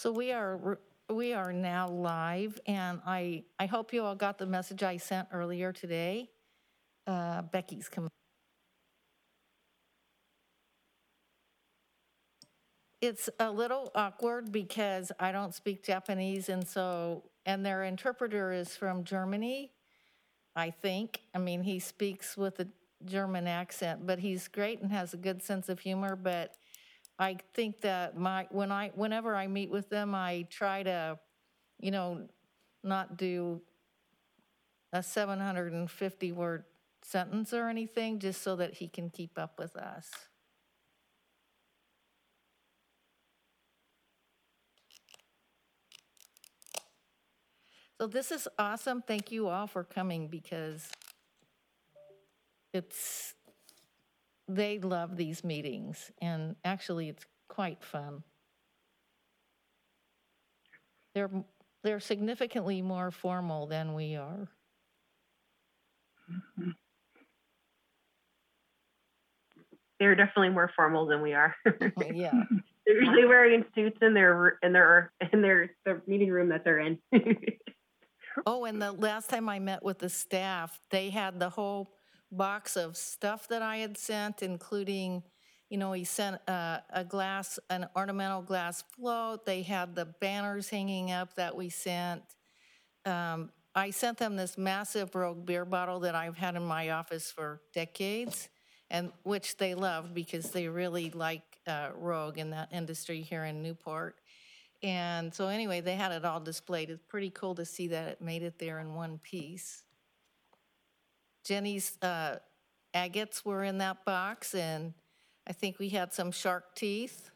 So we are now live, and I hope you all got the message I sent earlier today. Becky's coming. It's a little awkward because I don't speak Japanese, and their interpreter is from Germany, I think. I mean, he speaks with a German accent, but he's great and has a good sense of humor. But I think that whenever I meet with them, I try to, not do a 750 word sentence or anything, just so that he can keep up with us. So this is awesome. Thank you all for coming, because they love these meetings, and actually it's quite fun. They're significantly more formal than we are. They're definitely more formal than we are. Yeah. They're usually wearing suits in their the meeting room that they're in. Oh, and the last time I met with the staff, they had the whole box of stuff that I had sent, including, he sent an ornamental glass float. They had the banners hanging up that we sent. I sent them this massive Rogue beer bottle that I've had in my office for decades, and which they love because they really like Rogue in that industry here in Newport. And so anyway, they had it all displayed. It's pretty cool to see that it made it there in one piece. Jenny's agates were in that box, and I think we had some shark teeth.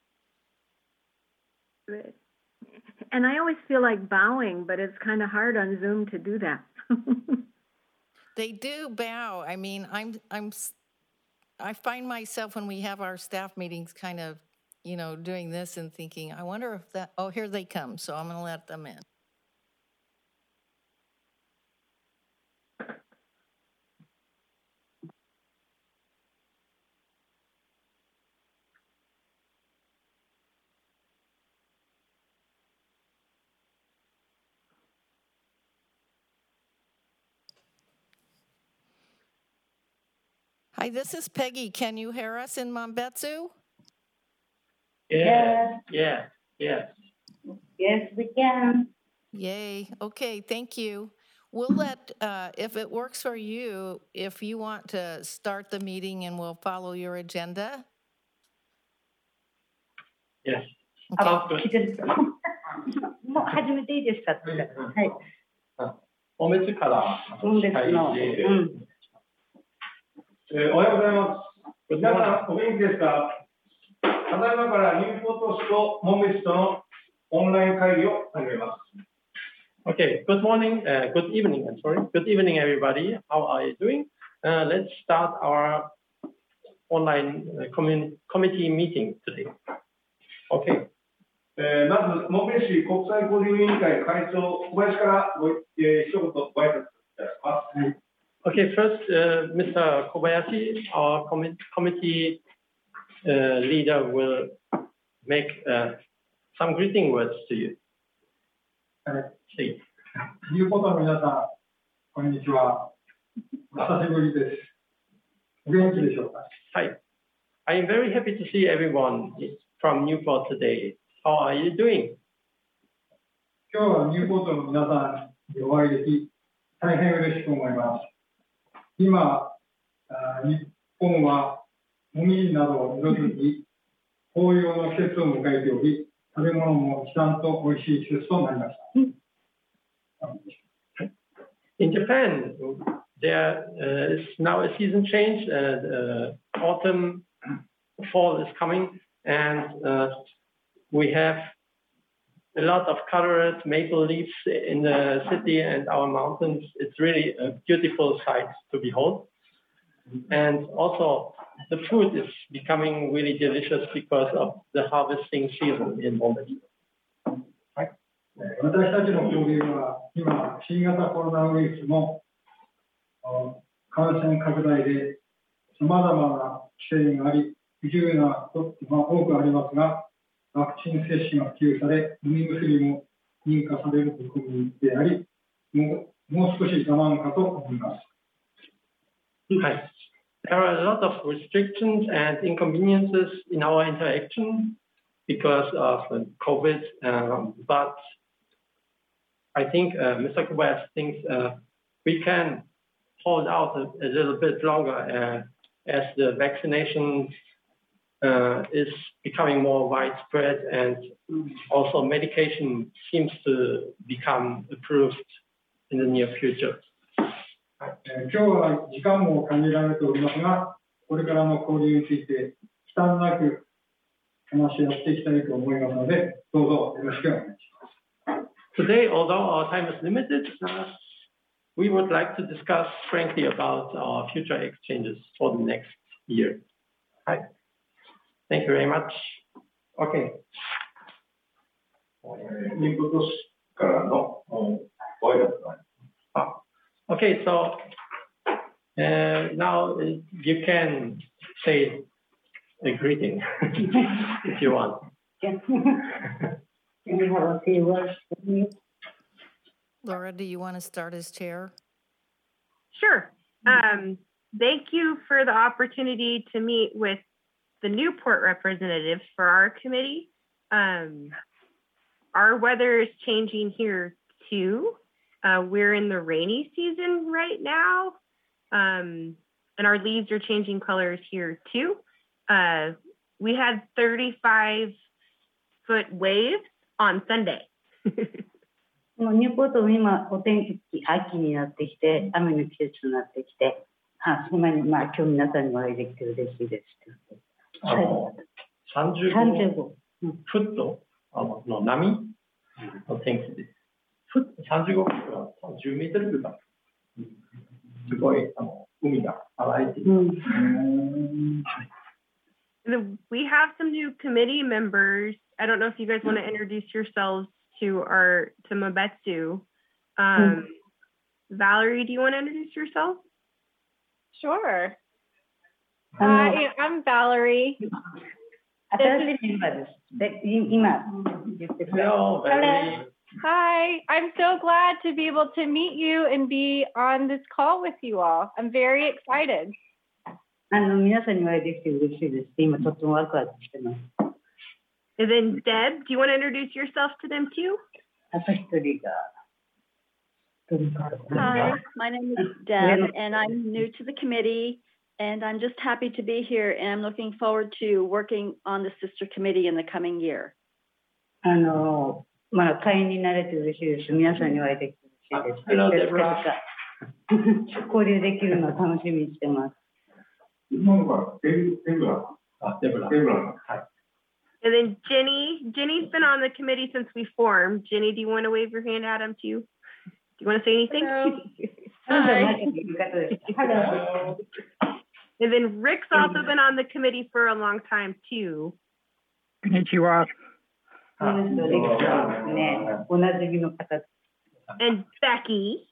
And I always feel like bowing, but it's kind of hard on Zoom to do that. They do bow. I mean, I find myself when we have our staff meetings kind of, doing this and thinking, I wonder if oh, here they come. So I'm going to let them in. Hi, this is Peggy. Can you hear us in Mambetsu? Yes. Yes, we can. Yay. Okay, thank you. We'll let, if it works for you, if you want to start the meeting and we'll follow your agenda. Yes. Okay. もう始めていいですかって。はい。 おめつから本日の。 おはようございます。皆さんお元気ですか。ただいまからニューポート市と紋別市とのオンライン会議を始めます。Okay, good morning, good evening, I'm sorry. Good evening, everybody. How are you doing? Let's start our online committee meeting today. Okay. まず、紋別市国際交流委員会会長、小林から一言ご挨拶いたします。Okay, first, Mr. Kobayashi, our committee leader, will make some greeting words to you. ニューポートの皆さん、こんにちは。お久しぶりです。お元気でしょうか。 Hi, I am very happy to see everyone from Newport today. How are you doing? 今日はニューポートの皆さんにお会いでき、大変嬉しく思います。今、日本はもみじなどを色づき、紅葉の季節を迎えており、食べ物も一段と美味しい季節となりました。 In Japan, there is now a season change. Autumn, fall is coming, and we have a lot of colored maple leaves in the city and our mountains. It's really a beautiful sight to behold. And also, the food is becoming really delicious because of the harvesting season in Mongolia. 私たちの交流は今、新型コロナウイルスの感染拡大でさまざまな規制があり、不自由なことが多くありますが、 ワクチン接種が普及され、飲み薬も認可される国民であり、もう少し我慢かと思います。 Hi. There are a lot of restrictions and inconveniences in our interaction because of COVID, but I think Mr. Kubas thinks we can hold out a little bit longer as the vaccination is becoming more widespread and also medication seems to become approved in the near future. 今日は時間も限られておりますが、これからの交流について忌憚なく話し合っていきたいと思いますので、どうぞよろしくお願いします。 Today, although our time is limited, we would like to discuss frankly about our future exchanges for the next year. Hi. Thank you very much. Okay. インプットからのご挨拶が Okay, so now you can say a greeting if you want. Can we have a few words from you? Laura, do you want to start as chair? Sure. Thank you for the opportunity to meet with the Newport representatives for our committee. Our weather is changing here too. We're in the rainy season right now, and our leaves are changing colors here too. We had 35-foot waves on Sunday. ニューポートも今お天気秋になってきて雨の季節になってきて、そんなに今日皆さんにお会いできて嬉しいです。 35フットの波の天気です。35フットは10メートルぐらい。すごい海が荒れています。 We have some new committee members. I don't know if you guys want to introduce yourselves to Mabetsu. Valerie, do you want to introduce yourself? Sure. Hi, I'm Valerie. 新しいメンバーです。で、今言ってくれ。 Hello, Valerie. Hi, I'm so glad to be able to meet you and be on this call with you all. I'm very excited. 皆さんにお会いできて嬉しいです。今とってもワクワクしてます。 And then Deb, do you want to introduce yourself to them too? あと一人が。 Hi, my name is Deb, and I'm new to the committee, and I'm just happy to be here, and I'm looking forward to working on the sister committee in the coming year. まだ会員になれて嬉しいです。皆さんにお会いできて嬉しいです。 Hello, Deborah. 交流できるのを楽しみにしてます。 And then Jenny's been on the committee since we formed. Jenny, do you want to wave your hand at him too? Do you want to say anything? Hi. Hello. And then Rick's also been on the committee for a long time too. Konnichiwa. And Becky.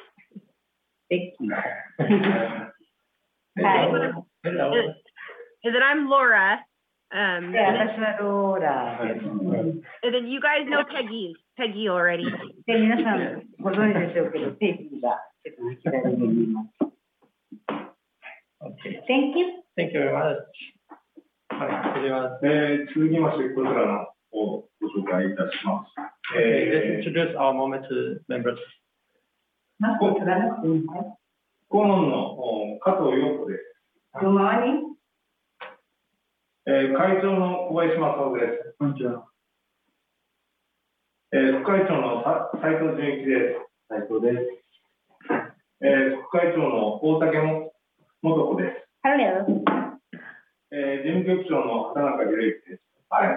Hi. Hello. And then I'm Laura. And 私はローラです。 then you guys know Peggy already. で、皆さんご存知でしょうけど、ペイピーが左にいます。 Okay. Thank you. Thank you very much. はい、それは、 続きまして、これからのをご紹介いたします。 Okay, let's introduce our moment members. マスクを取らなくていいのかい？ 顧問の加藤陽子です。 どうもあり？ 会長の小林正夫です。 こんにちは。 副会長の斉藤純一です。斉藤です。副会長の大竹元子です。 Hello. 事務局長の畑中裕之です。はい。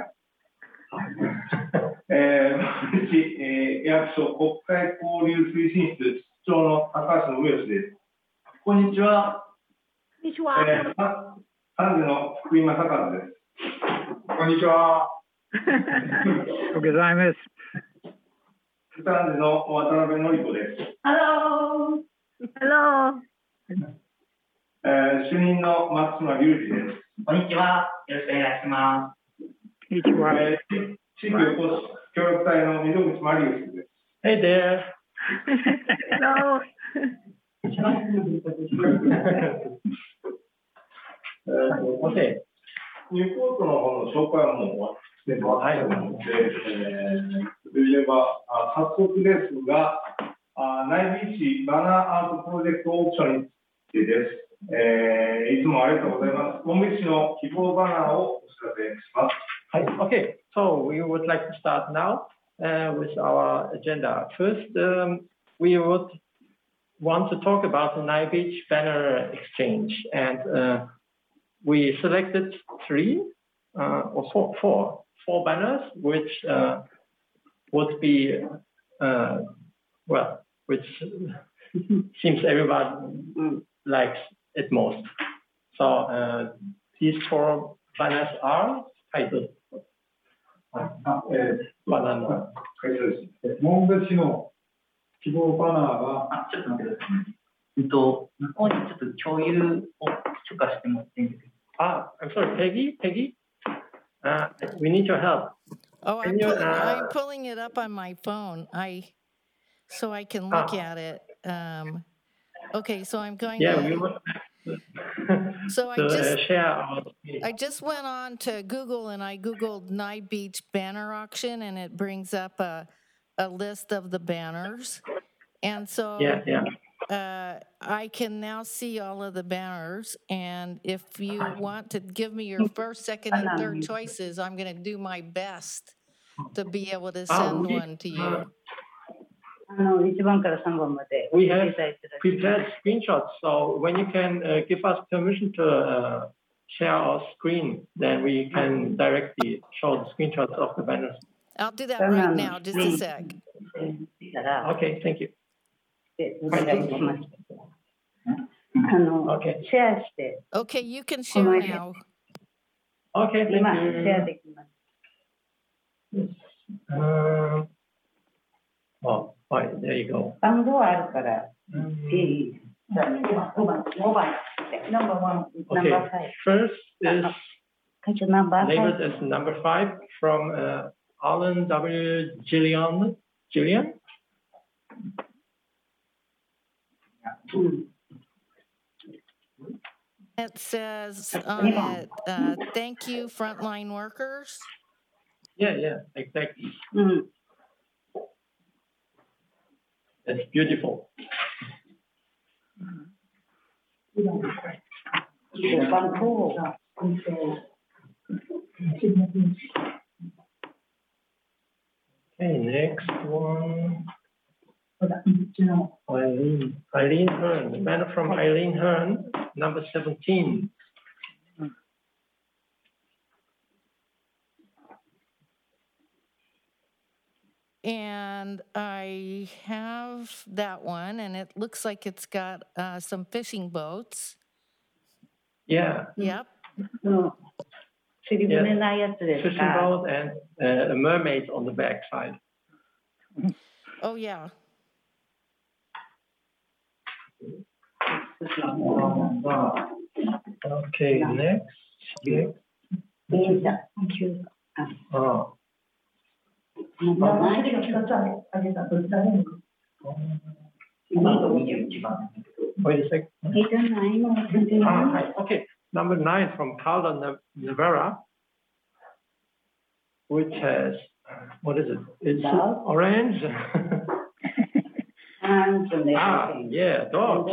役所国会交流推進室室長の高橋信義です。こんにちは。 こんにちは。 3時の福井正和です。 こんにちは。おげざいます。 3時の渡辺典子です。 Hello. Hello. 主任の松島隆二です。 こんにちは。よろしくお願いします。 地域おこし協力隊の溝口マリウスです。 Hey there. Hello. Okay. ニューポートの方の紹介はもう終わってますので、で言えば早速ですが、内ビーチバナーアートプロジェクトオークションについてです。いつもありがとうございます。本日の希望バナーをお知らせします。 Okay, so we would like to start now with our agenda. First, we would want to talk about the Nile Beach banner exchange, and we selected four banners, which would be which seems everyone likes it most. So these four banners are titled. バナナ。 紋別市の希望バナーは、 ちょっと待ってください。向こうにちょっと共有を許可してもらっていいですか。 I'm sorry, Peggy? We need your help. Oh, I'm pulling it up on my phone. So I can look at it. Okay, so I'm going to... So I just went on to Google and I Googled Nile Beach banner auction and it brings up a list of the banners. And so I can now see all of the banners. And if you want to give me your first, second, and third choices, I'm going to do my best to be able to send one to you. 1番から3番まで We have prepared screenshots, so when you can give us permission to share our screen, then we can directly show the screenshots of the banners. I'll do that right now, just a sec. Okay, thank you. Okay. シェアして。 Okay, you can share now. Okay, thank you. 今シェアできます。 Oh, right, there you go. 番号あるから、いい。5番、number 1, okay. number 5. First is labeled as number 5 from Alan W. Gillian? It says on it, thank you, frontline workers. Yeah, exactly. That's beautiful. Okay, next one. Eileen Hearn, the banner from Eileen Hearn, number 17. And I have that one, and it looks like it's got some fishing boats. Yeah. Yep. Fishing boat and a mermaid on the back side. Oh, yeah. Okay, next. Oh. Wait a second. Okay, number 9 from Calda Navarra, which has, what is it? It's orange. Yeah, dogs.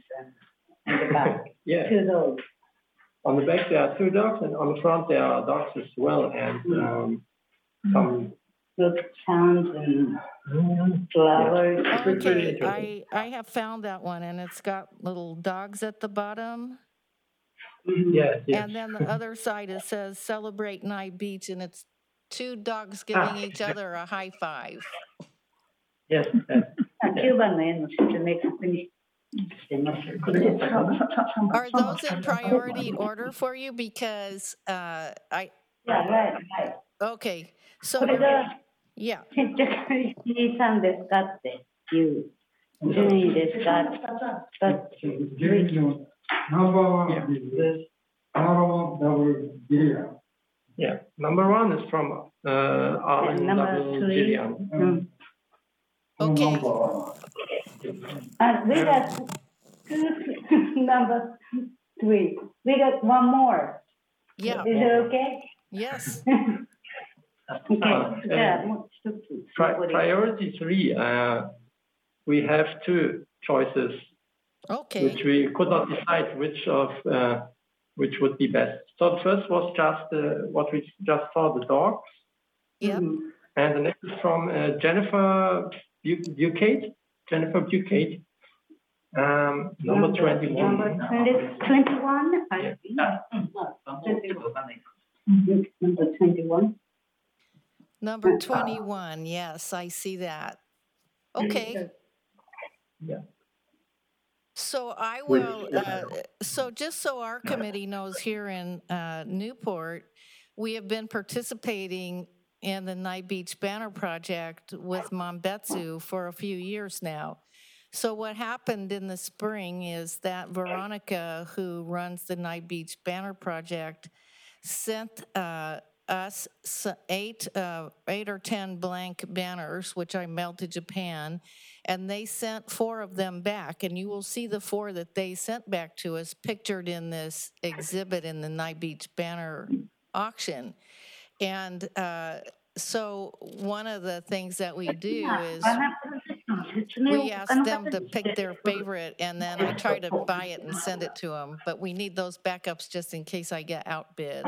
Yeah. 2 dogs. On the back there are 2 dogs, and on the front there are dogs as well, and some sounds and flowers. Okay, I have found that one, and it's got little dogs at the bottom. Yes. And then the other side, it says celebrate Nile Beach, and it's 2 dogs giving each other a high five. Yes. 9番の絵の説明確認してます。 Are those in priority order for you? Because Yeah, right. Okay, so これが yeah. 先着にさんですかっていう順位ですか。 ナンバー1 is Alan W. Gillian. Yeah, number 1 is from number 3. Okay. And we got 2, number 3. We got one more. Yeah. Is it okay? Yes. Okay. Priority 3, we have 2 choices, Okay. which we could not decide which would be best. So the first was just what we just saw, the dogs. Yep. And the next is from Jennifer Bucate. Jennifer Bucate. Number 21. Number 21? Yeah. Number 21. Number 21. Yes, I see that. Okay. Yeah. So I will, so just so our committee knows, here in Newport, we have been participating in the Night Beach Banner Project with Mambetsu for a few years now. So what happened in the spring is that Veronica, who runs the Night Beach Banner Project, sent us 8 or 10 blank banners, which I mailed to Japan, and they sent 4 of them back. And you will see the 4 that they sent back to us pictured in this exhibit in the Night Beach Banner auction. And so one of the things that we do is we ask them to pick their favorite, and then I try to buy it and send it to them. But we need those backups just in case I get outbid.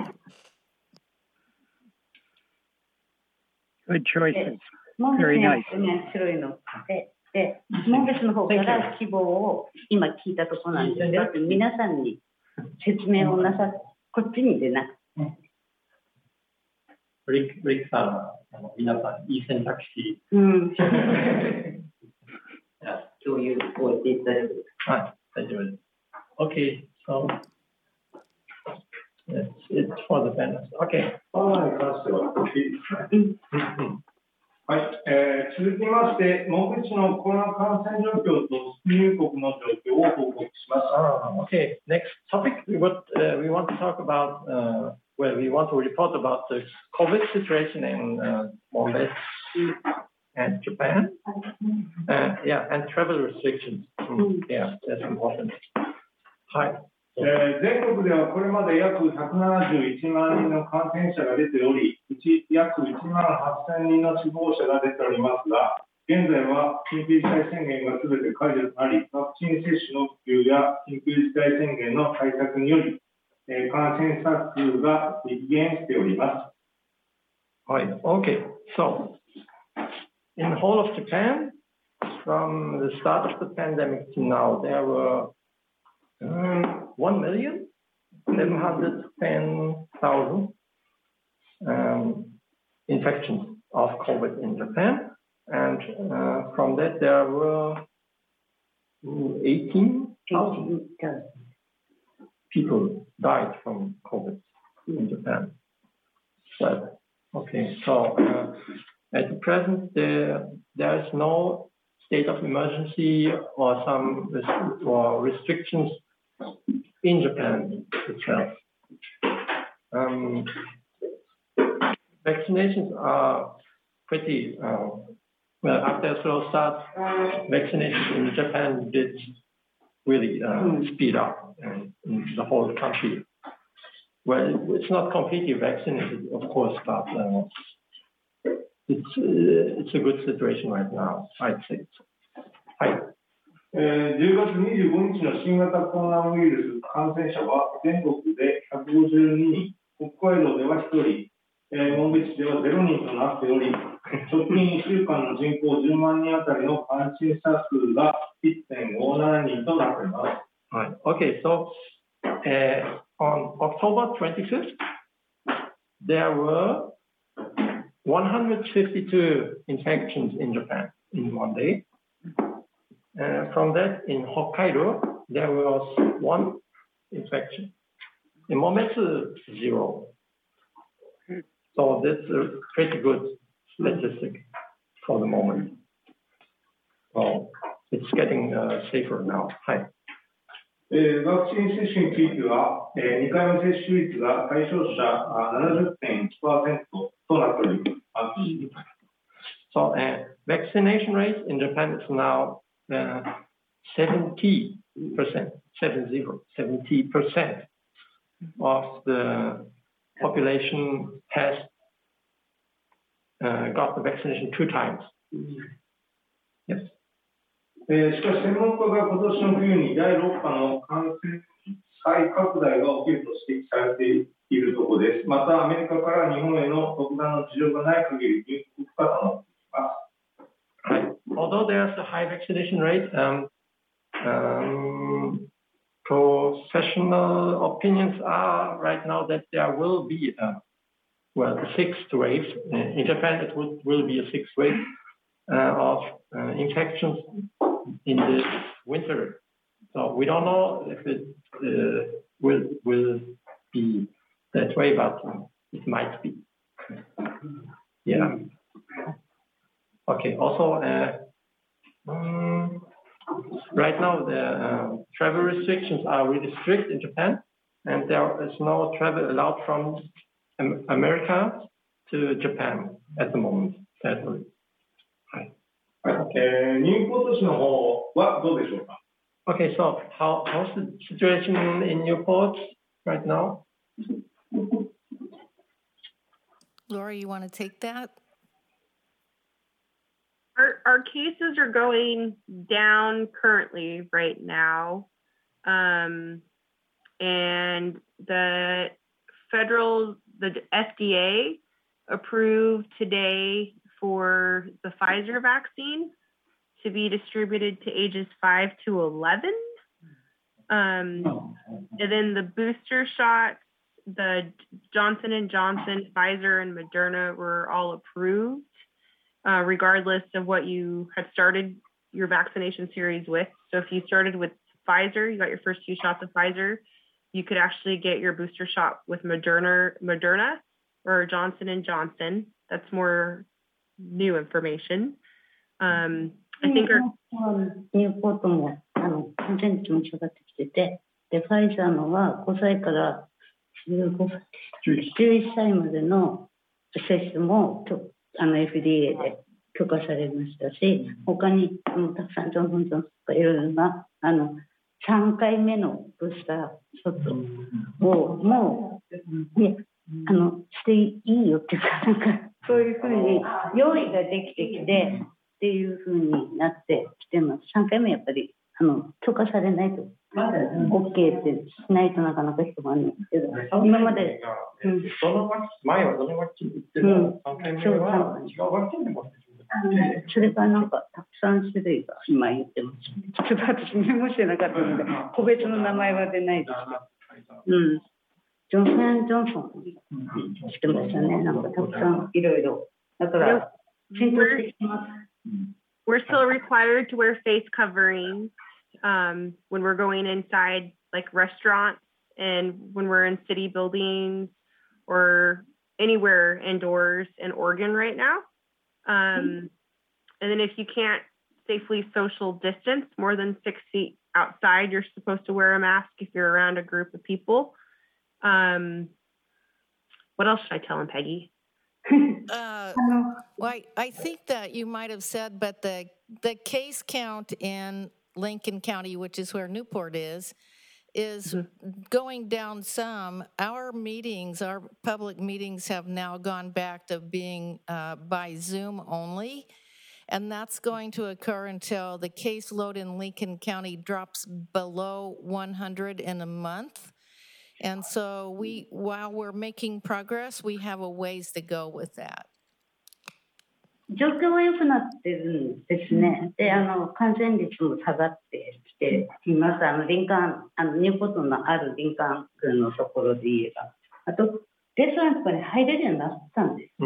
Good choices. Very nice. 白いので、紋別の方から希望を今聞いたところなんですよ。皆さんに説明をなさ、こっちに出な。 リックさんは皆さんいい選択肢。 共有をしていただく。 はい、大丈夫です。Okay, so that's it for the banners. Okay. はい、続きまして、紋別のコロナ感染状況と入国の状況を報告します。 Okay, next topic we want to talk about, we want to report about the COVID situation in Monbetsu and Japan. Yeah, and travel restrictions. Yeah, that's important. はい。 全国ではこれまで約171万人の感染者が出ており、うち約1万8000人の死亡者が出ておりますが、現在は緊急事態宣言がすべて解除となり、ワクチン接種の普及や緊急事態宣言の対策により、感染者数が激減しております。 はい、okay. So, in the whole of Japan, from the start of the pandemic to now, there were 1,710,000 infections of COVID in Japan, and from that there were 18,000 people died from COVID in Japan. So, okay, so at the present there is no state of emergency or some restrictions in Japan itself. Vaccinations are pretty, well, after a slow start, vaccinations in Japan did really speed up in the whole country. Well, it's not completely vaccinated, of course, but it's a good situation right now, I'd say. Hi. 10月25日の新型コロナウイルス感染者は全国で152人、北海道では1人、紋別市では0人となっており、直近1週間の人口10万人あたりの感染者数が 1.57 人となっています。 Right. Okay, so on October 25th, there were 152 infections in Japan in one day. From that, in Hokkaido, there was 1 infection. In Monbetsu, 0. So that's a pretty good statistic for the moment. So it's getting safer now. Hi. ワクチン接種については、2回目接種率が対象者 70.1% となっております。 So, vaccination rate in Japan is now 70%, 70% of the population has got the vaccination 2 times. Yes. しかし専門家が今年の冬に第6波の感染再拡大が起きると指摘されているところです。またアメリカから日本への特段の事情がない限り入国不可となっています。 Although there's a high vaccination rate, professional opinions are right now that there will be a 6th wave. In Japan, it will be a 6th wave of infections in this winter. So we don't know if it will be that way, but it might be. Yeah. Okay. Also, right now the travel restrictions are really strict in Japan, and there is no travel allowed from America to Japan at the moment. Sadly. 入国都市の方はどうでしょうか。 Okay, so how's the situation in Newport right now? Laura, you want to take that? Our cases are going down currently right now. And the FDA approved today for the Pfizer vaccine to be distributed to ages 5 to 11. And then the booster shots, the Johnson & Johnson, Pfizer, and Moderna were all approved, regardless of what you had started your vaccination series with. So if you started with Pfizer, you got your first 2 shots of Pfizer, you could actually get your booster shot with Moderna or Johnson & Johnson. That's more new information. I think ニューポートも完全に気持ちがってきてて、でファイザーのは5歳から11歳までの接種もFDA で許可されましたし、他にたくさんジョンソン・ジョンソンとかいろいろな3回目のブースターショットをもうしていいよっていうか、そういうふうに用意ができてきてっていうふうになってきてます。3回目やっぱり許可されないと OK ってしないとなかなか人がないんですけど、今まで前はどのワクチン打っても3回目は違うワクチンでもそれからなんかたくさん種類が今言ってます。ちょっと私メモしてなかったので個別の名前は出ないですけど、ジョンソン・ジョンソンしてましたね。なんかたくさんいろいろだから浸透してきます。 We're still required to wear face coverings when we're going inside like restaurants and when we're in city buildings or anywhere indoors in Oregon right now. And then if you can't safely social distance more than 6 feet outside, you're supposed to wear a mask if you're around a group of people. What else should I tell him, Peggy? Well, I think that you might have said, but the case count in Lincoln County, which is where Newport is going down some. Our meetings, our public meetings have now gone back to being by Zoom only. And that's going to occur until the caseload in Lincoln County drops below 100 in a month. And so while we're making progress, we have a ways to go with that. 状況は良くなってるんですね。で、感染率も下がってきています。リンカーン、ニューポートのあるリンカーン郡のところで言えば。あと、レストランとかに入れるようになったんです。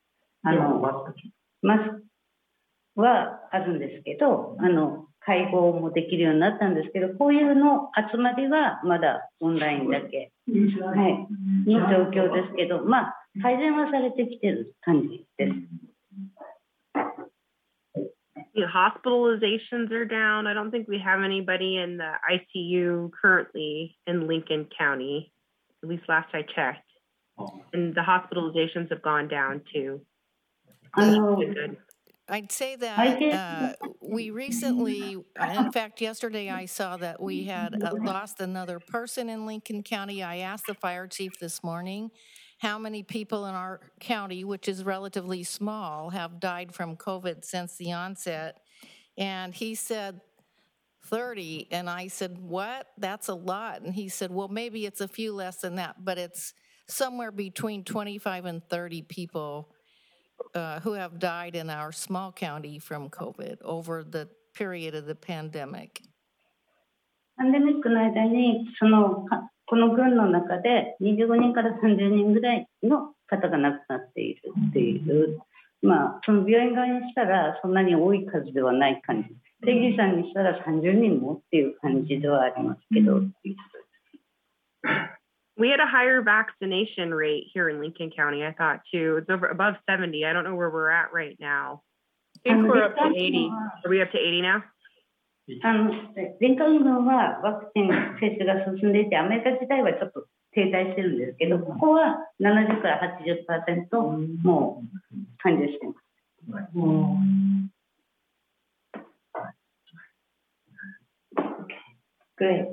マスクはあるんですけど、会合もできるようになったんですけど、こういうの集まりはまだオンラインだけ、はい、の状況ですけど、まあ、改善はされてきてる感じです。 Hospitalizations are down. I don't think we have anybody in the ICU currently in Lincoln County, at least last I checked. And the hospitalizations have gone down too. Good. I'd say that we recently, in fact, yesterday I saw that we had lost another person in Lincoln County. I asked the fire chief this morning how many people in our county, which is relatively small, have died from COVID since the onset. And he said 30. And I said, what? That's a lot. And he said, well, maybe it's a few less than that, but it's somewhere between 25 and 30 people who have died in our small county from COVID over the period of the pandemic. パンデミックの間にこの群の中で25人から30人ぐらいの方が亡くなっているっていう、まあその病院側にしたらそんなに多い数ではない感じ。ペギーさんにしたら30人もっていう感じではありますけど。 We had a higher vaccination rate here in Lincoln County, I thought, too. It's above 70. I don't know where we're at right now. I think we're up to 80. Are we up to 80 now? リンカン郡はワクチン接種が進んでいて、アメリカ自体はちょっと停滞してるんですけど、ここは70から 80% もう完了してます。Great.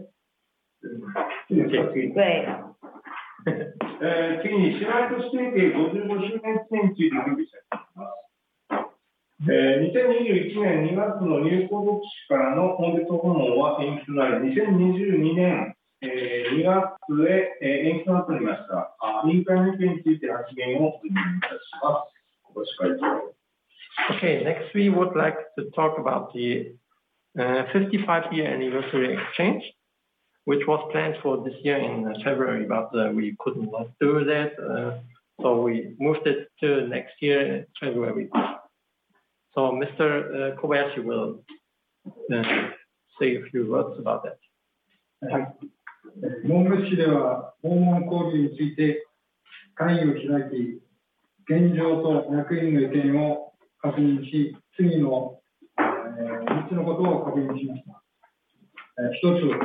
Great. 次に、シライト指定系55周年記念について準備したいと思います。2021年2月の入校読誌からの本日訪問は延期となり、2022年2月へ延期となっておりました。委員会の意見について発言をお願いいたします。小林会長。 Okay, next we would like to talk about the 55-year anniversary exchange, which was planned for this year in February, but we could not do that, so we moved it to next year, February. So Mr. Kobayashi will say a few words about that. はい。文部市では訪問交流について会議を開き、現状と役員の意見を確認し、次の3つのことを確認しました。一つ、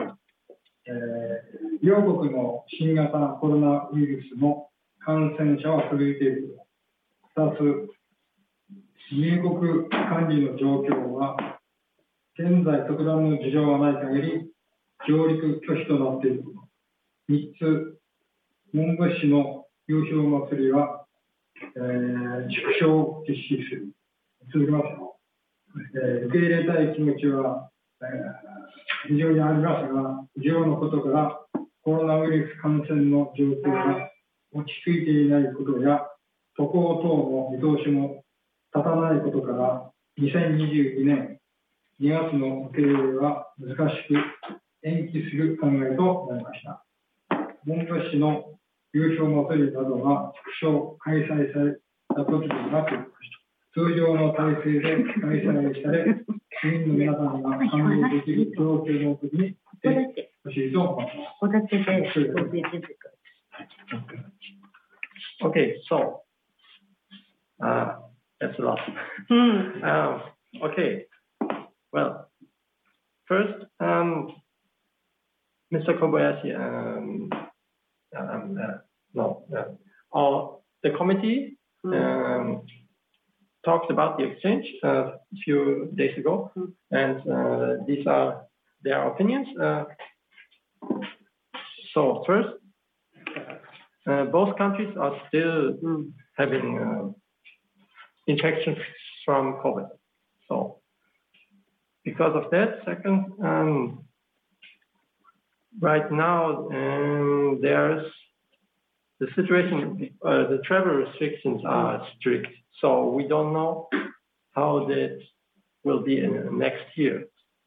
両国の新型コロナウイルスの感染者は続いている。2つ、入国管理の状況は、現在特段の事情がない限り、上陸拒否となっている。3つ、文部市の優勝祭りは、縮小実施する。続きますよ。受け入れたい気持ちは、非常にありますが、以上のことからコロナウイルス感染の状況が落ち着いていないことや、渡航等の見通しも立たないことから、2022年2月の受け入れは難しく延期する考えとなりました。文部市の優勝祭りなどが縮小開催された時でなく、通常の体制で開催され、市民の皆さんが歓迎できる状況の時にしてほしいと思います。 Okay, so that's a lot. Okay, well, first, Mr. Kobayashi, the committee talked about the exchange a few days ago, and these are their opinions. So first, both countries are still having infections from COVID. So because of that, second, right now there's the situation, the travel restrictions are strict. So we don't know how that will be in next year.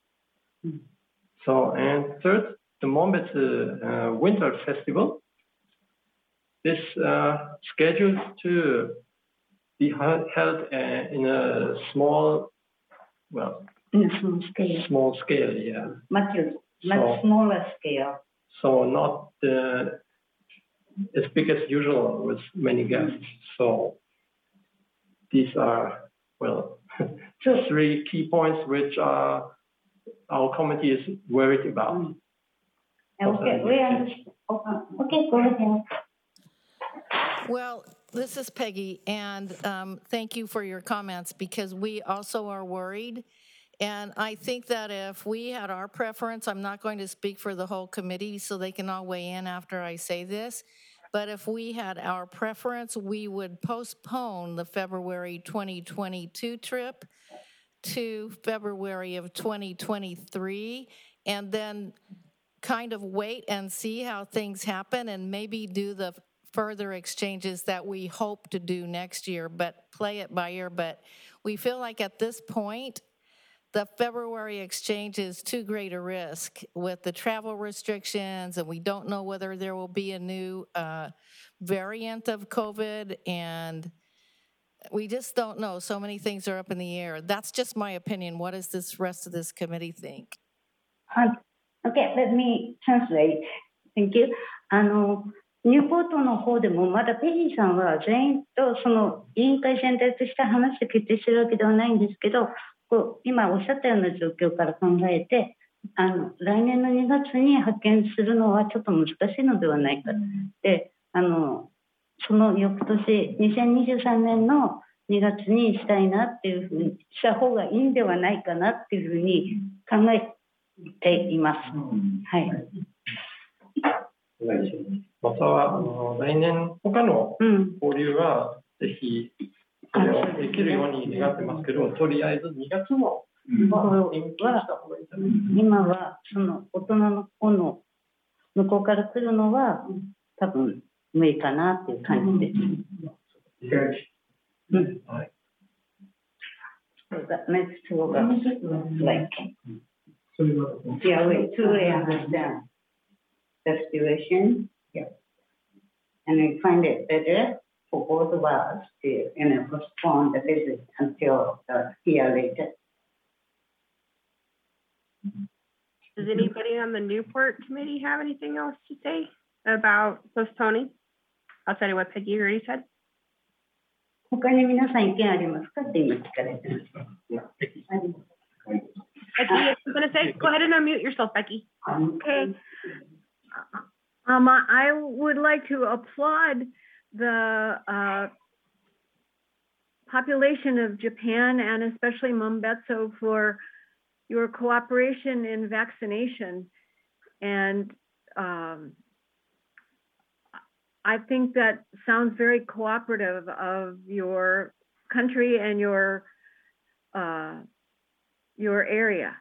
So, and third, the Mombasa Winter Festival is scheduled to be held in a small, well, small scale, yeah. Much smaller scale. So not as big as usual with many guests. So these are, well, three key points which our committee is worried about. Okay, we understand. Okay, go ahead. Well, this is Peggy, and thank you for your comments because we also are worried. And I think that if we had our preference, I'm not going to speak for the whole committee so they can all weigh in after I say this, but if we had our preference, we would postpone the February 2022 trip to February of 2023, and then kind of wait and see how things happen and maybe do the further exchanges that we hope to do next year, but play it by ear. But we feel like at this point, the February exchange is too great a risk with the travel restrictions, and we don't know whether there will be a new variant of COVID, and we just don't know. So many things are up in the air. That's just my opinion. What does this rest of this committee think? Okay, let me translate. Thank you. ニューポートの方でもまだペギーさんは全員とその委員会全体として話して決定してるわけではないんですけど、今おっしゃったような状況から考えて、来年の2月に派遣するのはちょっと難しいのではないか。で、その翌年、2023年の2月にしたいなっていうふうにした方がいいんではないかなっていうふうに考えています。はい。 または来年他の交流はぜひそれをできるように願ってますけど、とりあえず2月の延期した方がいいんじゃないですか。 今はその大人の方の向こうから来るのは多分無理かなっていう感じです。はい。So that makes two of us like, yeah, we truly understand the situation. Yeah. And we find it better for both of us to, postpone the visit until a year later. Does anybody on the Newport committee have anything else to say about postponing outside of what Peggy already said? 他に皆さん意見ありますかって今聞かれてます。 Becky, I was going to say, go ahead and unmute yourself, Becky. Okay. I would like to applaud the population of Japan and especially Mombetsu for your cooperation in vaccination. And I think that sounds very cooperative of your country and your area.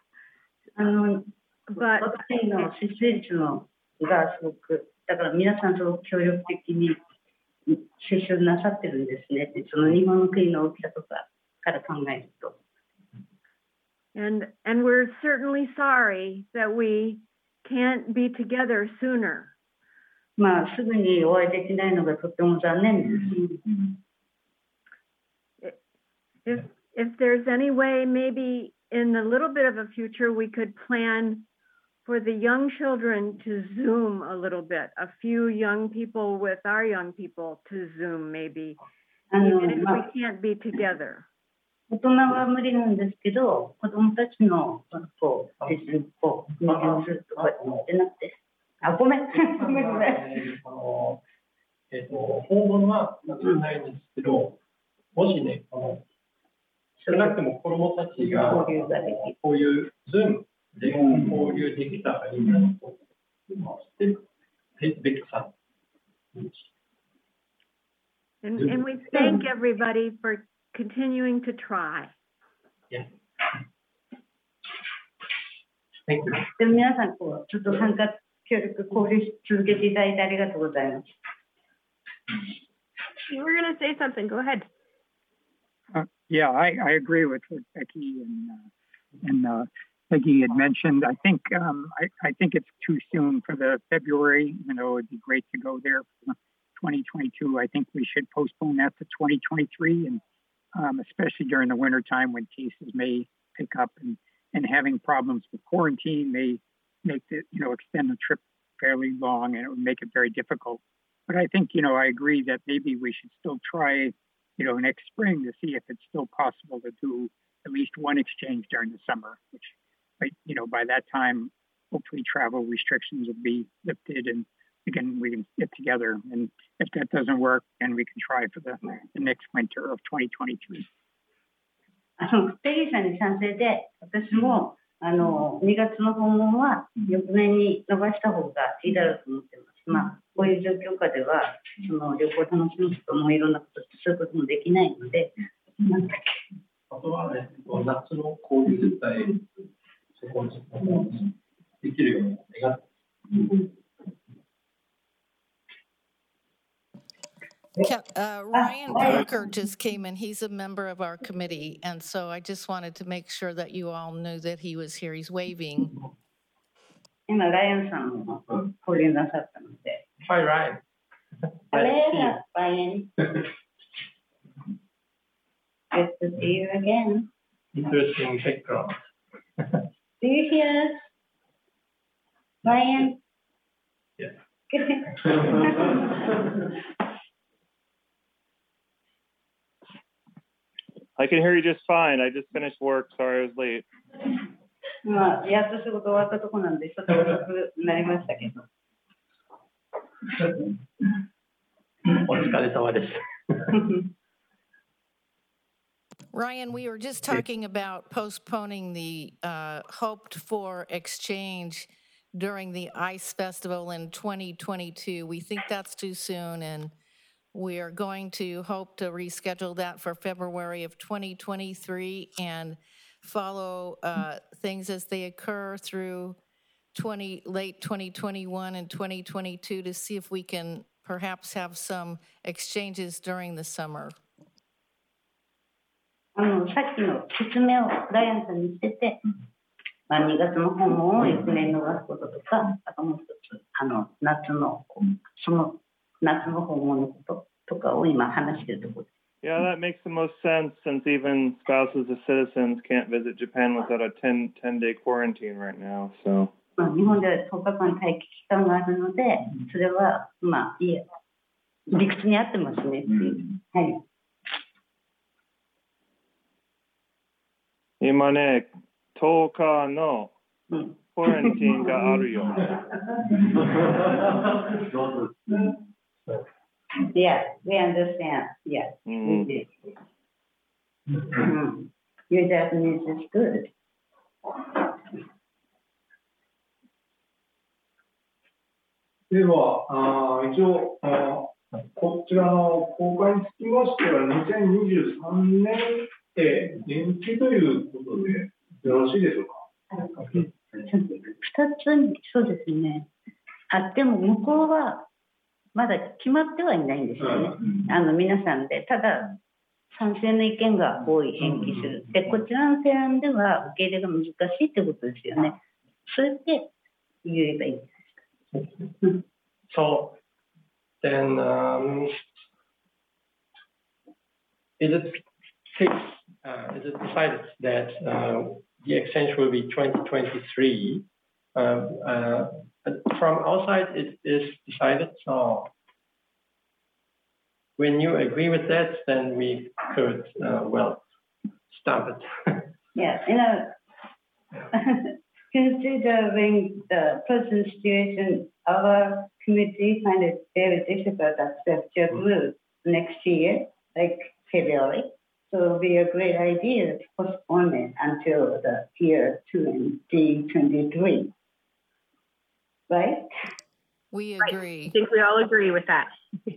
But がすごくだから皆さんすごく協力的に接種なさってるんですね。その日本の国の大きさとかから考えると。 And we're certainly sorry that we can't be together sooner. まあすぐにお会いできないのがとっても残念です。If there's any way, maybe in a little bit of a future, we could plan for the young children to Zoom a little bit, a few young people with our young people to Zoom maybe, even if we can't be together. 大人は無理なんですけど、子供たちのこうミーティングするとかってなって。あ、ごめん。 訪問はないんですけど、もしね、少なくとも子供たちがこういうZoomで交流できたらいいなと思ってベックさん。 And we thank everybody for continuing to try. Yeah. Thank you. で皆さんこうちょっと参加協力交流し続けていただいてありがとうございます。 You were going to say something. Go ahead. Yeah, I agree with what Becky and Peggy had mentioned. I think I think it's too soon for the February. You know, it'd be great to go there for 2022. I think we should postpone that to 2023, and especially during the winter time when cases may pick up and having problems with quarantine may make the extend the trip fairly long, and it would make it very difficult. But I think I agree that maybe we should still try next spring to see if it's still possible to do at least one exchange during the summer, which, by that time, hopefully travel restrictions will be lifted and again, we can get together. And if that doesn't work, then we can try for the next winter of 2023. ペリーさんに賛成で、私も2月の訪問は翌年に伸ばした方がいいだろうと思ってます。こういう状況下では、旅行を楽しむこともいろんなことすることもできないので、 あとはね、夏の交流絶対、そこにできるように願って。 Ryan Parker just came in. He's a member of our committee. And so I just wanted to make sure that you all knew that he was here. He's waving. 今、ライアンさんも交流なさったので。 Hi, Ryan. Hello, Ryan. Good to see you again. Interesting background. Do you hear us? Ryan? Yeah. I can hear you just fine. I just finished work. Sorry I was late. やっと仕事終わったとこなんで、ちょっと遅くなりましたけど。 お疲れ様です。 Ryan, we were just talking about postponing the hoped for exchange during the ICE Festival in 2022. We think that's too soon, and we are going to hope to reschedule that for February of 2023 and follow things as they occur through late 2021 and 2022 to see if we can perhaps have some exchanges during the summer. さっきの説明をライアンさんにしてて、2月の訪問を翌年逃すこととか、あともう一つ、夏の訪問のこととかを今話しているところです。 Yeah, that makes the most sense since even spouses of citizens can't visit Japan without a 10-day quarantine right now. So. 日本では10日間待機期間があるので、それは理屈に合ってますね。はい。 今ね、10日のコランティーンがあるよ。 Yeah, we understand. Yeah, we do. Your Japanese is good. では、一応こちらの公開につきましては、2023年延期ということでよろしいでしょうか。 2つ、そうですね。でも向こうはまだ決まってはいないんですよね。皆さんで、ただ賛成の意見が多い延期する。で、こちらの提案では受け入れが難しいってことですよね。それで言えばいいです。 So then, is it decided that the exchange will be 2023? From our side, it is decided. So when you agree with that, then we could start it. Yeah, considering the present situation, our committee find it very difficult to accept your group next year, like February. So it would be a great idea to postpone it until the year 2023. Right? We agree. I think we all agree with that.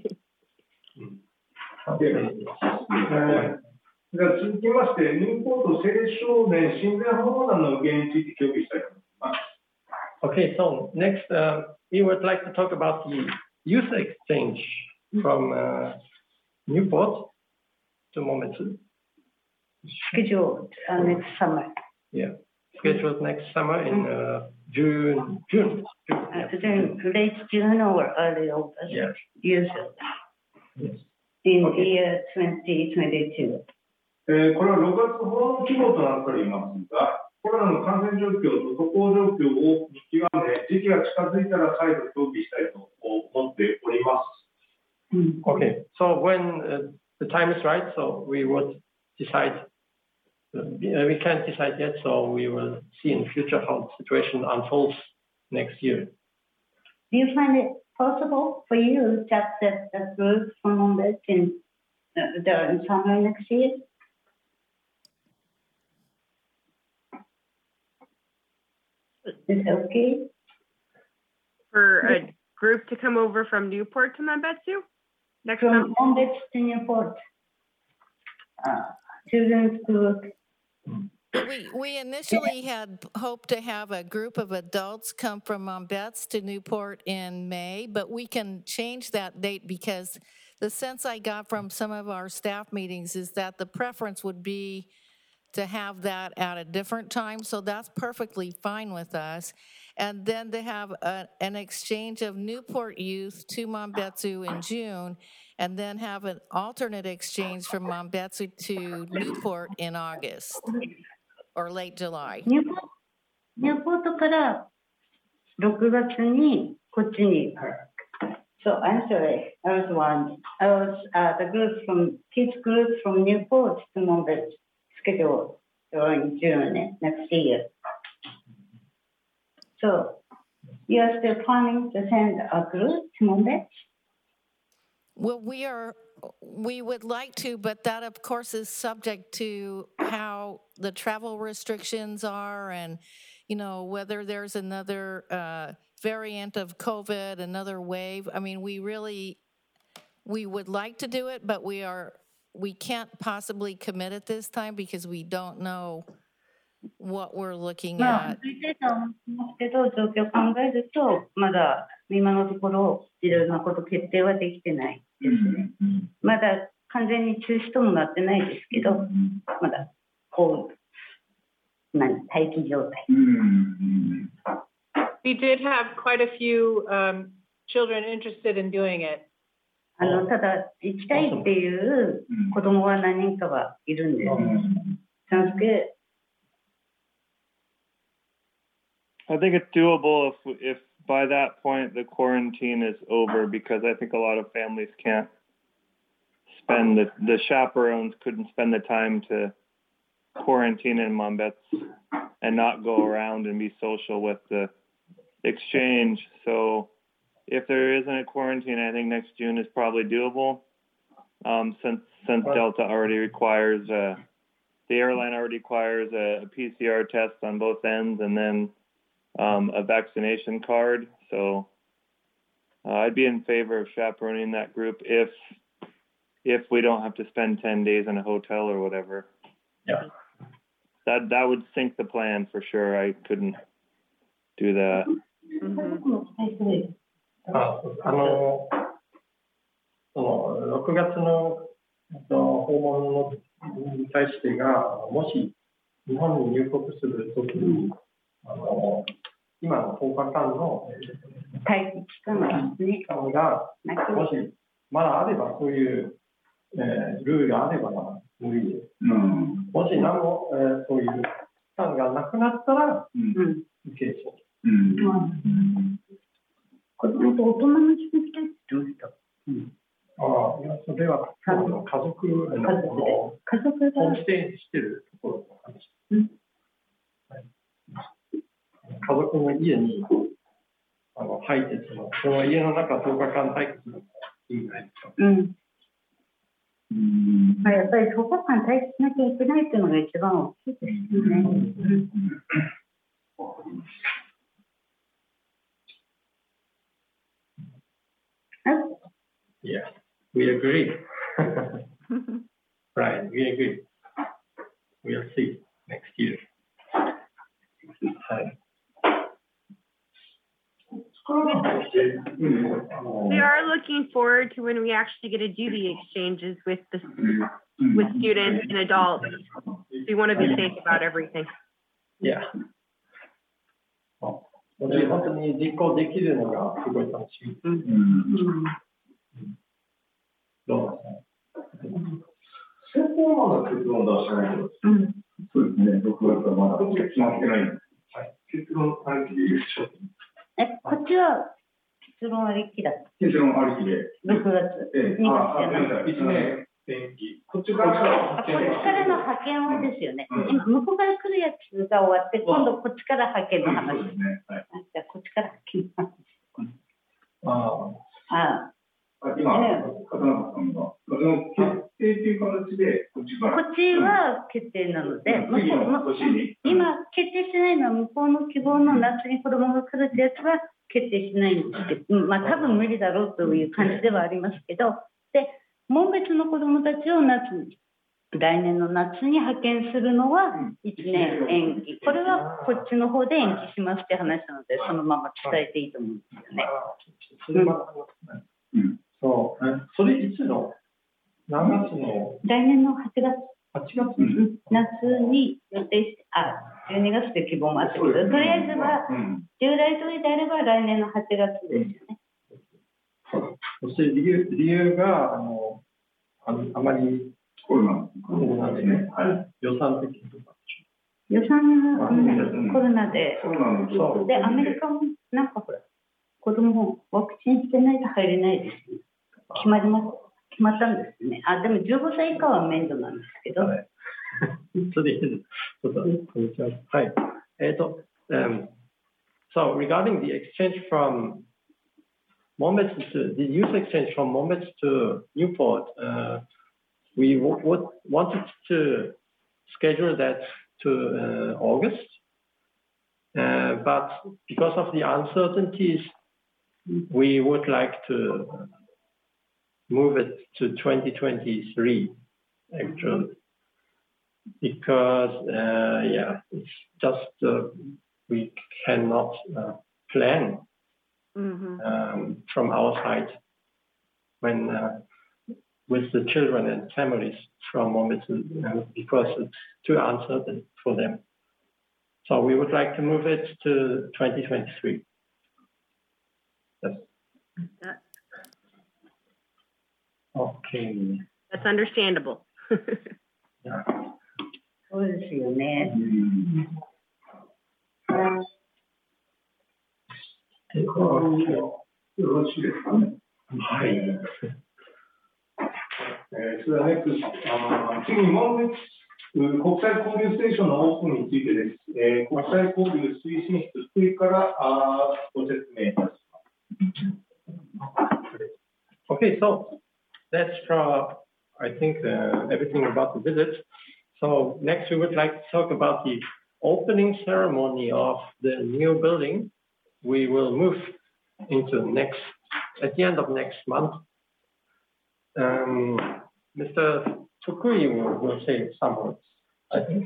では続きまして、ニューポート青少年親善訪問団の受け入れについて協議したいと思います。 Okay, so next, we would like to talk about the youth exchange from Newport to Mometsu. Scheduled next summer. Yeah, scheduled next summer in June. Late June or early August. Yes. Usually. Yes. In the year 2022. これは6月訪問規模となっておりますが、コロナの感染状況と渡航状況を見極め、時期が近づいたら再度協議したいと思っております。 Okay, so when the time is right, so we would decide. We can't decide yet, so we will see in the future how the situation unfolds next year. Do you find it possible for you to access a group from Monbets in the summer next year? Is it okay? For a group to come over from Newport to Monbetsu next From month? Monbets to Newport. Children's group. We initially had hoped to have a group of adults come from Monbets to Newport in May, but we can change that date because the sense I got from some of our staff meetings is that the preference would be to have that at a different time, so that's perfectly fine with us. And then to have an exchange of Newport youth to Monbetsu in June, and then have an alternate exchange from Monbetsu to Newport in August or late July. ニューポートから6月にこっちに。So I'm sorry, I was the group from kids group from Newport to Monbets scheduled during June next year. So you are still planning to send a group to Monbets? Well, we would like to, but that of course is subject to how the travel restrictions are and, you know, whether there's another variant of COVID, another wave. I mean, we would like to do it, but we can't possibly commit at this time because we don't know what we're looking at. けど状況を考えるとまだ今のところいろいろなこと決定はできてないですね。まだ完全に中止ともなってないですけど、まだこう待機状態。 We did have quite a few children interested in doing it. ただ行きたいっていう子供は何人かはいるんです。Sounds good. I think it's doable if by that point the quarantine is over, because I think a lot of families can't spend the chaperones couldn't spend the time to quarantine in Monbets and not go around and be social with the exchange. So if there isn't a quarantine, I think next June is probably doable. Since Delta already requires the airline already requires a PCR test on both ends and then a vaccination card. So I'd be in favor of chaperoning that group if we don't have to spend 10 days in a hotel or whatever. Yeah. That would sink the plan for sure. I couldn't do that. 6月の訪問に対してが、もし日本に入国するときに、今の10日間の待機期間が、もしまだあれば、そういうルールがあれば無理です。もし何もそういう期間がなくなったら、受けそう。 子供と大人の気持ちってどうしたいや、それは家族ホームステイしてるところの話。家族の家に入って、その家の中10日間待機するのがいいんじゃないですか。 やっぱり10日間待機しなきゃいけないというのが一番大きいですよね。 Yeah, we agree. Right, we agree. We'll see next year. We are looking forward to when we actually get to do the exchanges with students and adults. We want to be safe about everything. Yeah. 本当に実行できるのがすごい楽しみ。どうですか？そこはまだ結論出してないけど。そうですね。6月はまだ決まってない。はい。結論ありきでいいでしょう。 こっちは結論ありきだ。 結論ありきで。 6月。 ごめんなさい。1年電気。こっちからこっちからの派遣はですよね。今、向こうから来るやつが終わって、今度こっちから派遣の話。 そうですね。はい。 じゃあ、こっちから派遣の話。 今、片中さんが、決定っていう形で、こっちから。 こっちは決定なので、今、決定してないのは、向こうの希望の夏に子供が来るってやつは決定しないんですけど、まあ、多分無理だろうという感じではありますけど、で、紋別の子供たちを来年の夏に派遣するのは1年延期。これはこっちの方で延期しますって話なので、そのまま伝えていいと思うんですよね。 そう。それいつの何月の来年の8月。 8月夏に予定して、12月で希望もあったけど、とりあえずは、従来通りであれば来年の8月ですよね。 そして理由が、あまりコロナでね、予算的にとか。 予算はコロナで、で、アメリカもなんかほら、子供もワクチンしてないと入れないですね。決まったんですね。でも15歳以下は免除なんですけど。 それで、はい。So regarding the exchange from Moments to the youth exchange from Moments to Newport, we wanted to schedule that to August, but because of the uncertainties, we would like to move it to 2023, actually, because it's just we cannot plan from our side when with the children and families from Moments, because it's too uncertain for them. So we would like to move it to 2023. Yes. Okay. That's understandable. Yeah. そうですよね。 よろしいですかね。はい。それでは次に紋別国際交流ステーションのオープンについてです。国際交流推進室福井からご説明いたします。 Okay, so that's I think everything about the visit. So next we would like to talk about the opening ceremony of the new building. We will move into at the end of next month. Mr. Fukui will say some words, I think.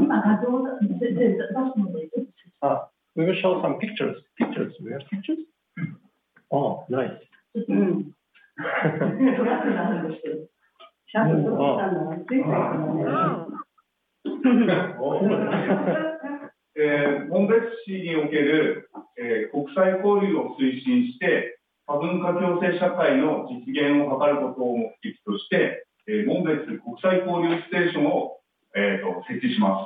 We will show some pictures. We have pictures? Oh, nice. Oh. 紋別市における、国際交流を推進して多文化共生社会の実現を図ることを目的として、紋別国際交流ステーションを、設置します。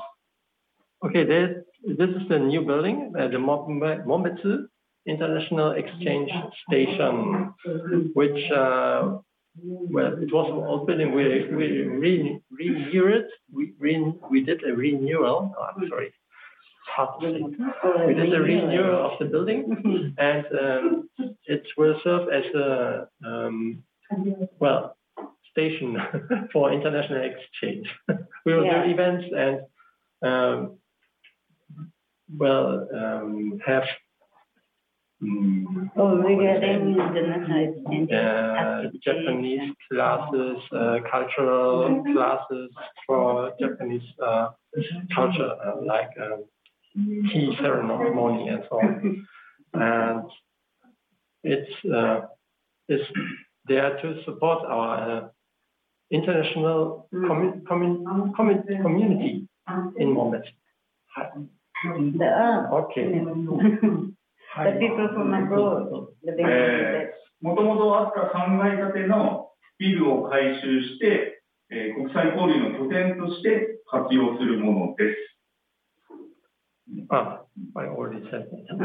Okay, this is the new building, the Monbetsu International Exchange Station, which it was an old building. We renewed it. We did a renewal. Oh, I'm sorry. Hard to say. We did a renewal of the building, and it will serve as a station for international exchange. We will do events and have Japanese classes, cultural classes for Japanese culture, like tea ceremony and so on. And it's there to support our international community in Monbetsu. Okay. もともとあった3階建てのビルを改修して、国際交流の拠点として活用するものです。 I already said that.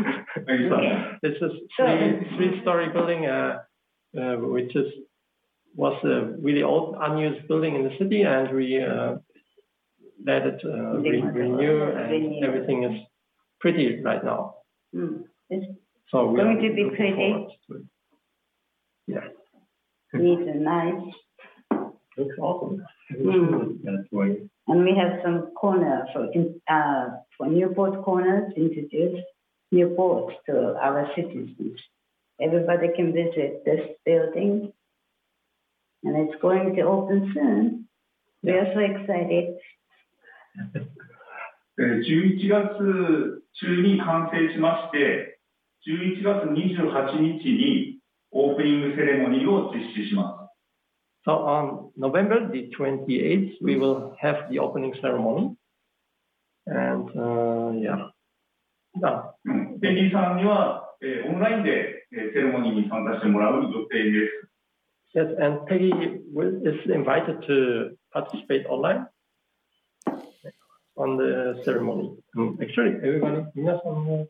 This is three-story building, which is was a really old, unused building in the city, and we let it renew, and everything is pretty right now. It's So we going are to be looking pretty. forward to it. Yeah. Neat and nice. Looks awesome. That's great. And we have some corner for Newport corners, introduce Newport to our citizens. Everybody can visit this building, and it's going to open soon. We are so excited. 11月中に完成しまして、11月28日にオープニングセレモニーを実施します。 So on November the 28th, we will have the opening ceremony. And yeah. ペギーさんには、オンラインでセレモニーに参加してもらう予定です。 Yes, and Peggy is invited to participate online on the ceremony. Actually, everybody, 皆さんも。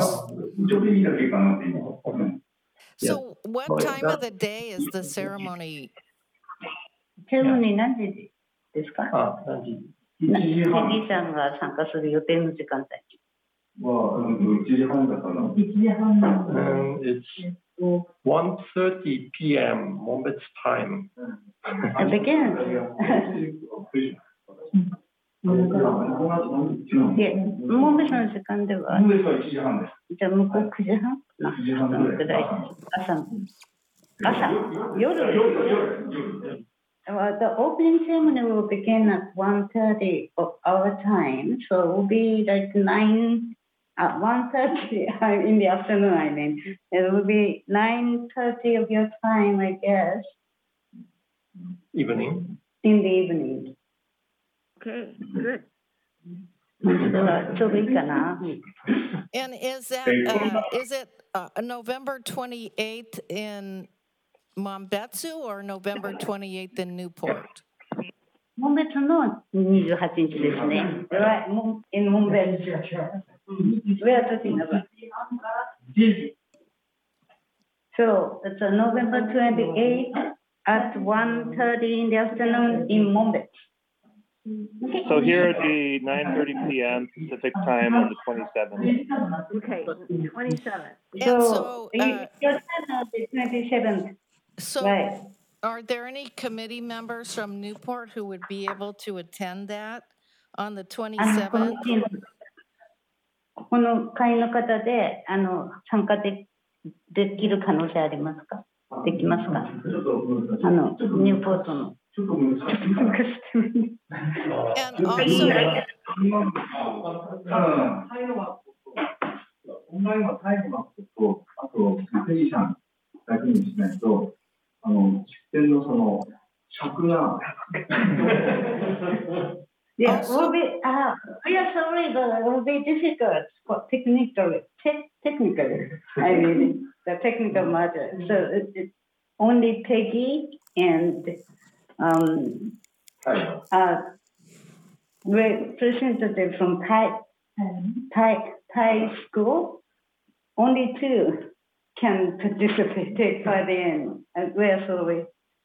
So what time of the day is the ceremony? セレモニー何時ですか？ 何時？ ペギーさんが参加する予定の時間帯。 1時半だから。1時半。It's 1:30 p.m. Mombit's time. Again. で、モンベさんの時間では。 モンベさんは1時半です。 じゃあ向こう9時半な。 9時半ぐらい。 夜。The opening ceremony will begin at 1:30 of our time, so it will be like 1:30 in the afternoon, I mean. It will be 9:30 of your time, I guess. Evening. In the evening. Okay, good. And is it November 28th in Mombetsu or November 28th in Newport? モンベツの28日ですね。In モンベツ。We are talking about. So it's November 28th at 1:30 in the afternoon in Mombet. So here it'd be 9:30 p.m. Pacific time on the 27th. Okay, 27th. So your time is the 27th. So right. Are there any committee members from Newport who would be able to attend that on the 27th? この会の方で参加できる可能性ありますか？できますか？ニューポートの。 And also, オンラインはタイムマップと、あと、ペギーさんだけにしないと、出店のその尺が。 Yeah, will be. We are sorry, but it will be difficult for technically. I mean, the technical matter. So it's only Peggy and representative from Thai school. Only two can participate, take part in, and we are sorry.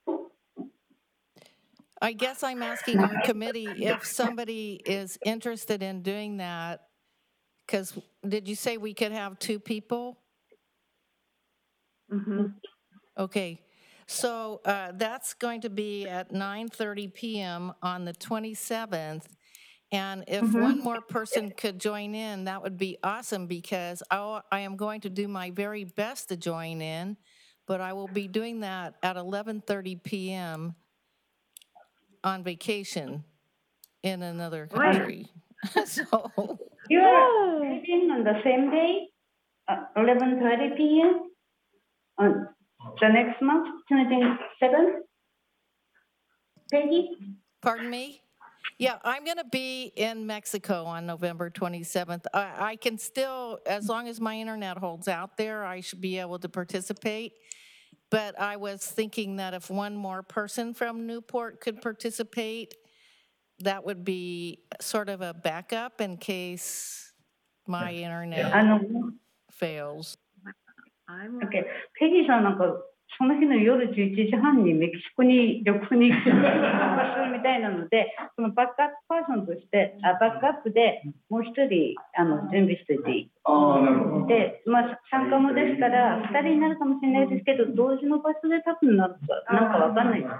I guess I'm asking our committee if somebody is interested in doing that, because did you say we could have two people? Mm-hmm. Okay, so that's going to be at 9:30 p.m. on the 27th. And if one more person could join in, that would be awesome, because I am going to do my very best to join in, but I will be doing that at 11:30 p.m. on vacation in another country. So you are leaving on the same day, 11:30 p.m. on the next month, 27th. Peggy? Pardon me? Yeah, I'm going to be in Mexico on November 27th. I can still, as long as my internet holds out there, I should be able to participate. But I was thinking that if one more person from Newport could participate, that would be sort of a backup in case my internet fails. Okay. Peggy さんなんかその日の夜11時半にメキシコに旅行に行くするみたいなので、そのバックアップパーソンとして、バックアップでもう一人準備してていい。で、参加もですから2人になるかもしれないですけど、同時の場所で多分なるかなんかわかんないです。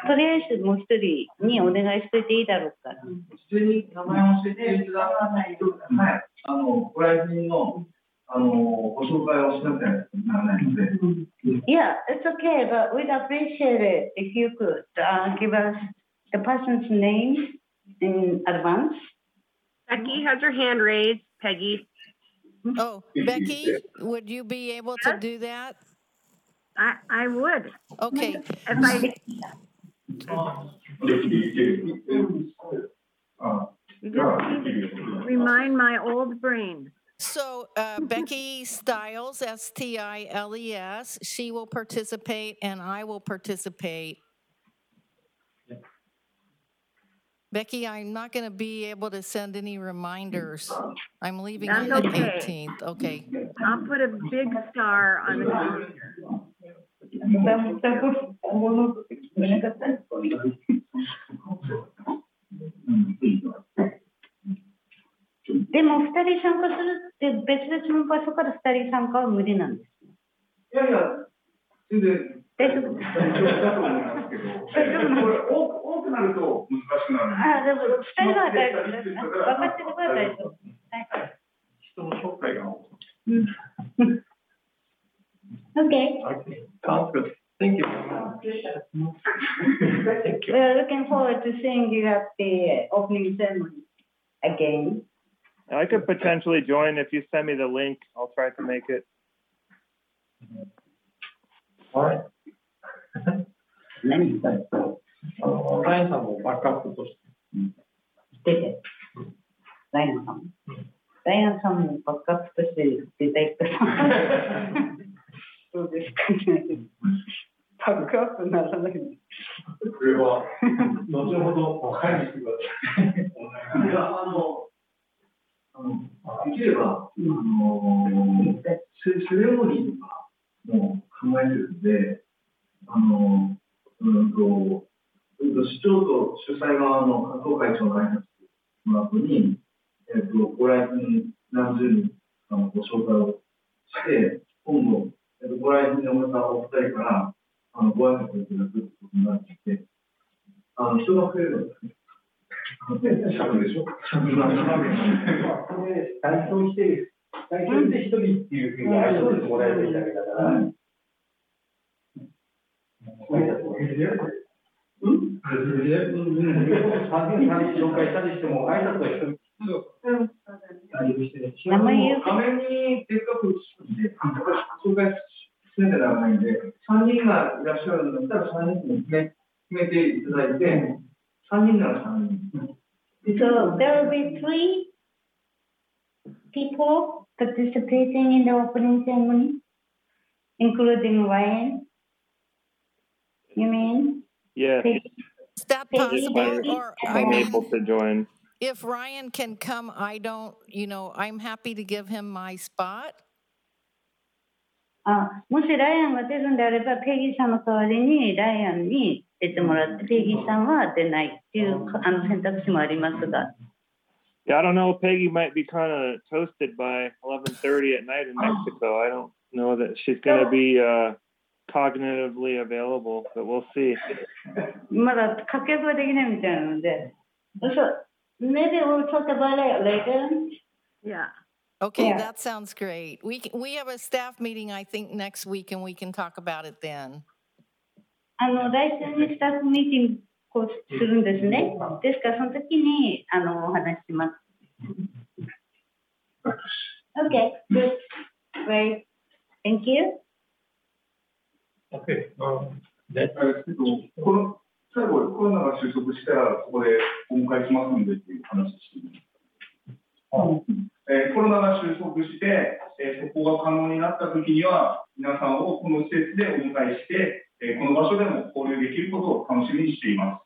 とりあえずもう一人にお願いしといていいだろうか。 普通に名前を教えていただかないと、はい、ご来賓のご紹介をしなきゃならないので。 Yeah, it's okay, but we'd appreciate it if you could give us the person's name in advance. Becky has her hand raised. Peggy. Oh, Becky, would you be able to do that? I would. Okay. If I you just need to remind my old brain. So Becky Stiles, Stiles, she will participate and I will participate. Becky, I'm not going to be able to send any reminders. I'm leaving on the 18th. Okay. I'll put a big star on the calendar. でも2人参加するって別々の場所から2人参加は無理なんです。 いやいや、全然大丈夫だと思いますけど、これ多くなると難しくなる。 でも2人は大丈夫です。分かってるから大丈夫。 人の紹介が。 Okay. Sounds good. Thank you. Thank you. We're looking forward to seeing you at the opening ceremony again. I could potentially join if you send me the link. I'll try to make it. All right. 何ライアンさんもバックアップとして。 ライアンさん。ライアンさんもバックアップとして出たいから。どうですかね。バックアップならない。 これは、後ほどお返ししてください。いや、できれば、セレモニーとかも考えてるんで、市長と主催側の加藤会長の挨拶の後に、ご来賓何十人ご紹介をして、今度、ご来賓の方お二人からご挨拶をいただくということになっていて、人が増えるんですね。尺でしょ？尺がこれ代表して一人っていうふうに愛想でもらえるだけだから。紹介したりしても挨拶は一人。画面にでっかく紹介しなきゃならないんで、3人がいらっしゃるんだったら3人に決めていただいて、3人なら3人。 So there will be 3 people participating in the opening ceremony, including Ryan. You mean? Yes. Is that possible? Or I'm able to join. If Ryan can come, I'm happy to give him my spot. もしライアンが出るんであれば、ペギーさんの代わりにライアンに出てもらって、ペギーさんは出ないっていう選択肢もありますが。 Yeah, I don't know. Peggy might be kind of toasted by 11:30 at night in Mexico. I don't know that she's going to be cognitively available, but we'll see. まだ掛け声できないみたいなので。Maybe we'll talk about it later. Yeah. Okay, Yeah. that sounds great. We have a staff meeting, I think, next week, and we can talk about it then. 来週にスタッフミーティングをするんですね。ですから、その時にお話しします。Okay, good. Great. Thank you. Okay. 最後、コロナが収束したら、そこでお迎えしますんでっていう話しています。コロナが収束して、そこが可能になったときには、皆さんをこの施設でお迎えして、この場所でも交流できることを楽しみにしています。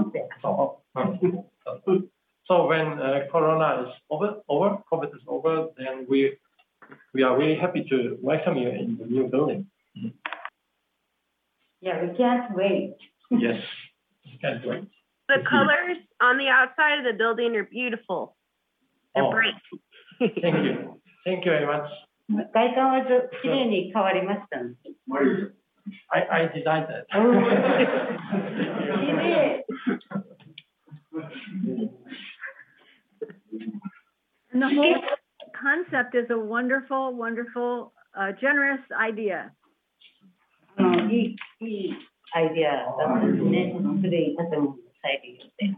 So when Corona is over, COVID is over, then we are really happy to welcome you in the new building. Yeah, we can't wait. Yes, can't wait. The colors on the outside of the building are beautiful. They're bright. Thank you. Thank you very much. 外観は綺麗に変わりましたね。 I designed that. 綺麗。 And the whole concept is a wonderful, wonderful, generous idea. いいアイデアだったんですね。古い建物の再利用で。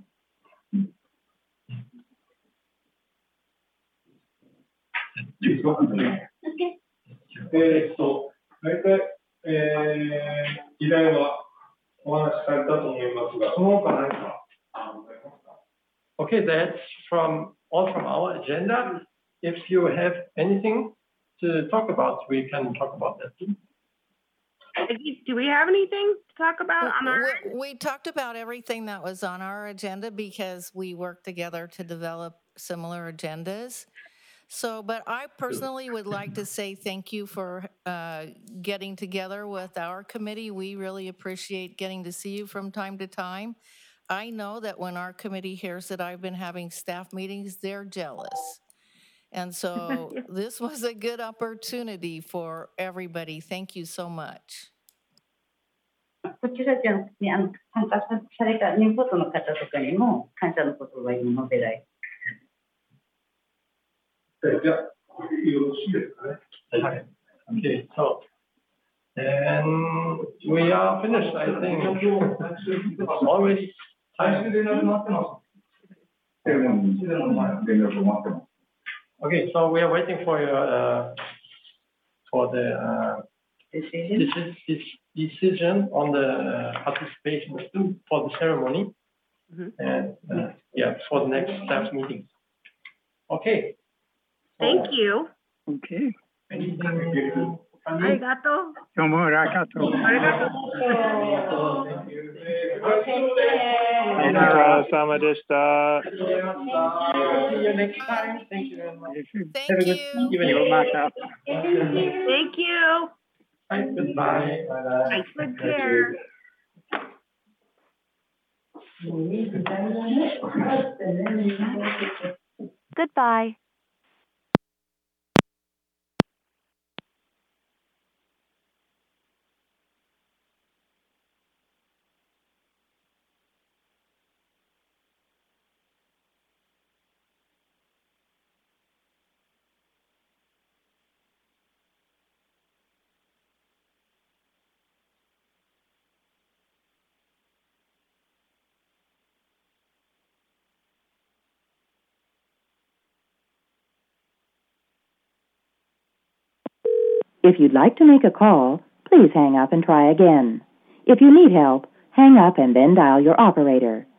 大体、議題はお話しされたと思いますが、その他何かございますか? Okay, that's all from our agenda. If you have anything to talk about, we can talk about that too. Do we have anything to talk about on our end? We talked about everything that was on our agenda because we worked together to develop similar agendas. So, but I personally would like to say thank you for getting together with our committee. We really appreciate getting to see you from time to time. I know that when our committee hears that I've been having staff meetings, they're jealous. And so this was a good opportunity for everybody. Thank you so much. こちらじゃなくて、参加されたニューポートの方とかにも感謝の言葉を今述べられ。 じゃあ、よろしいですかね。 はい。Okay, so, and we are finished, I think. Already. 最終連絡待ってます。連絡待ってます。 Okay, so we are waiting for your for the decision on the participation for the ceremony, and yeah, for the next staff meeting. Okay. Thank you. Okay. Anything? ありがとう。 どうもありがとう。 ありがとう。 お疲れ様でした。 See you next time. Thank you very much. Thank you. Thank you. Bye. Goodbye. Bye. Take care. Goodbye. If you'd like to make a call, please hang up and try again. If you need help, hang up and then dial your operator.